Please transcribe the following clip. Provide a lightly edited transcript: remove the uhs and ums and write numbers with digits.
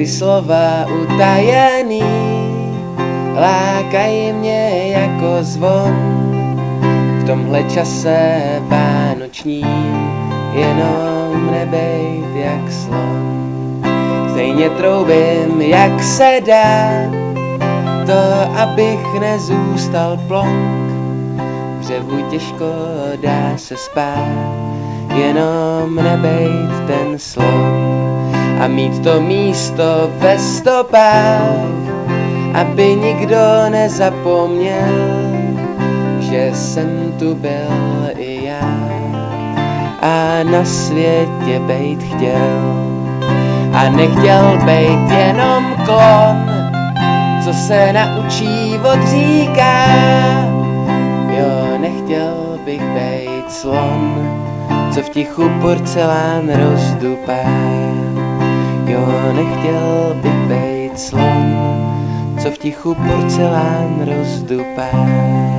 Ty slova utajený lákají mě jako zvon. V tomhle čase vánočním jenom nebejt jak slon. Stejně troubím, jak se dá, to abych nezůstal plonk. Břevu těžko dá se spát, jenom nebejt ten slon. A mít to místo ve stopách, aby nikdo nezapomněl, že jsem tu byl i já a na světě bejt chtěl. A nechtěl bejt jenom klon, co se naučí odříká. Jo, nechtěl bych bejt slon, co v tichu porcelán rozdupá. Jo, nechtěl bych bejt slon, co v tichu porcelán rozdupá.